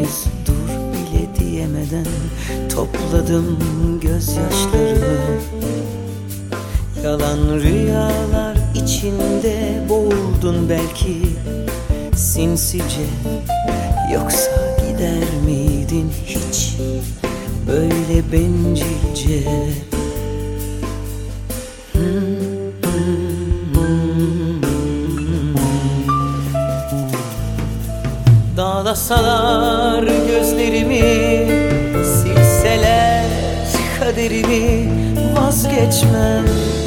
Henüz dur bile diyemeden topladım gözyaşlarımı. Yalan rüyalar içinde boğuldun belki sinsice. Yoksa gider miydin hiç böyle bencilce? Dağlasalar gözlerimi, silseler kaderimi vazgeçmem.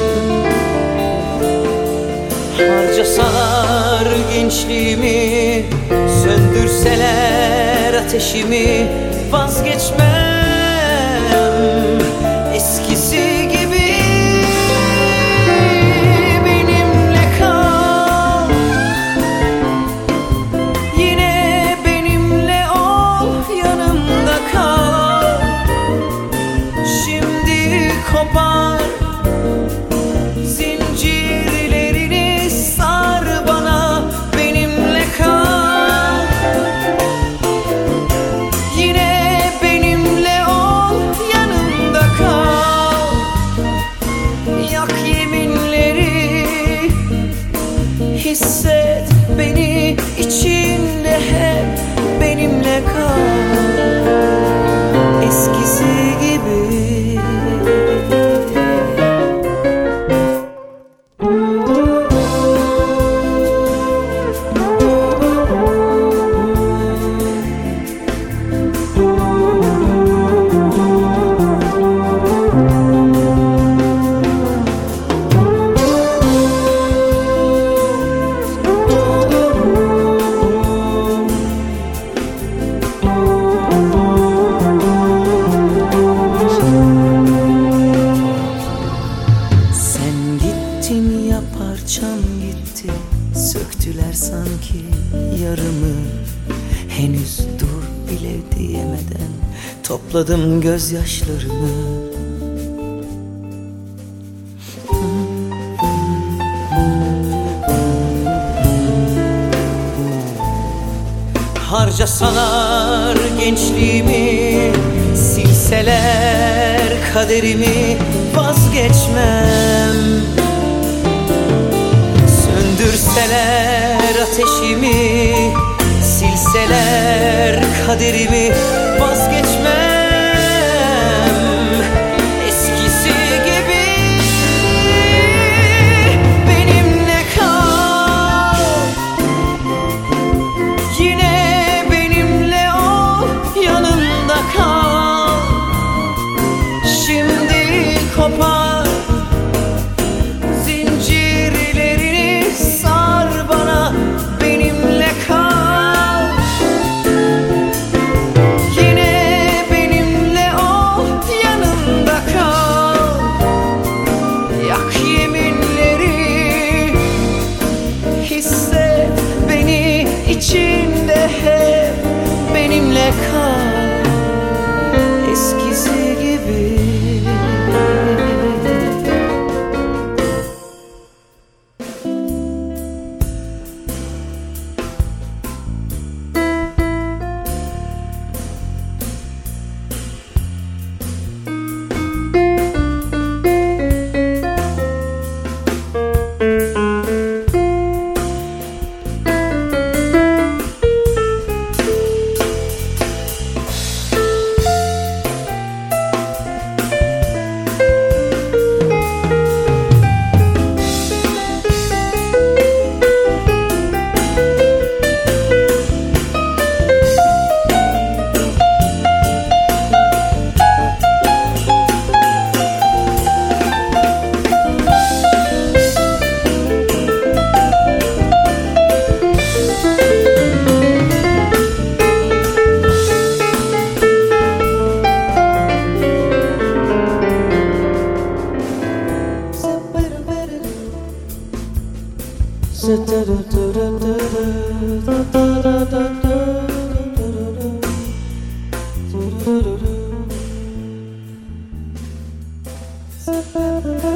Harcasalar gençliğimi, söndürseler ateşimi vazgeçmem. Eskisi gibi benimle kal, yine benimle ol, yanımda kal. Şimdi kopar zincirlerini, sar bana, benimle kal. Yine benimle ol, yanımda kal. Yak yeminleri, hisset beni içinde hep, benimle kal. Eskisi gibi. Parçam gitti, söktüler sanki yarımı. Henüz dur bile diyemeden topladım gözyaşlarımı. Harcasalar gençliğimi, silseler kaderimi vazgeçmem. Söndürseler ateşimi, silseler kaderimi vazgeçmem. Eskisi gibi benimle kal, yine benimle ol, yanımda kal. Şimdi kopar zincirlerini, sar bana, benimle kal. Yine benimle ol, yanımda kal. Yak yeminleri, hisset beni içinde hep, benimle kal. Eskisi gibi. Sa